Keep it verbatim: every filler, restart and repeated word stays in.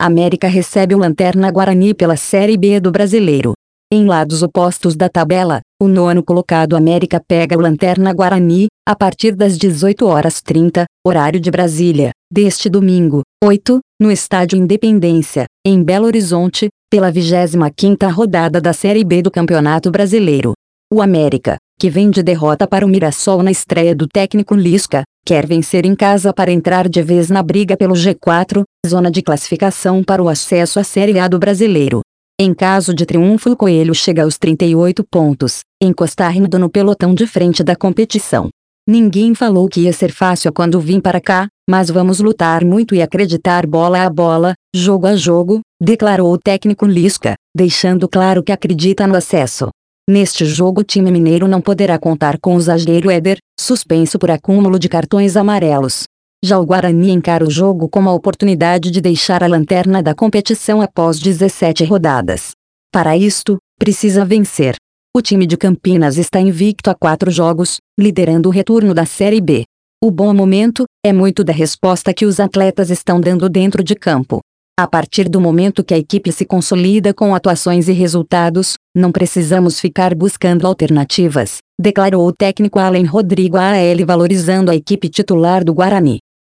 América recebe o Lanterna Guarani pela Série B do Brasileiro. Em lados opostos da tabela, o nono colocado América pega o Lanterna Guarani, a partir das dezoito horas e trinta, horário de Brasília, deste domingo, oito, no Estádio Independência, em Belo Horizonte, pela vigésima quinta rodada da Série B do Campeonato Brasileiro. O América, que vem de derrota para o Mirassol na estreia do técnico Lisca, quer vencer em casa para entrar de vez na briga pelo G quatro, zona de classificação para o acesso à Série A do Brasileiro. Em caso de triunfo, o Coelho chega aos trinta e oito pontos, encostando no pelotão de frente da competição. Ninguém falou que ia ser fácil quando vim para cá, mas vamos lutar muito e acreditar bola a bola, jogo a jogo, declarou o técnico Lisca, deixando claro que acredita no acesso. Neste jogo o time mineiro não poderá contar com o zagueiro Éder, suspenso por acúmulo de cartões amarelos. Já o Guarani encara o jogo como a oportunidade de deixar a lanterna da competição após dezessete rodadas. Para isto, precisa vencer. O time de Campinas está invicto a quatro jogos, liderando o retorno da Série B. O bom momento é muito da resposta que os atletas estão dando dentro de campo. A partir do momento que a equipe se consolida com atuações e resultados, não precisamos ficar buscando alternativas, declarou o técnico Allen Rodrigo A L, valorizando a equipe titular do Guarani.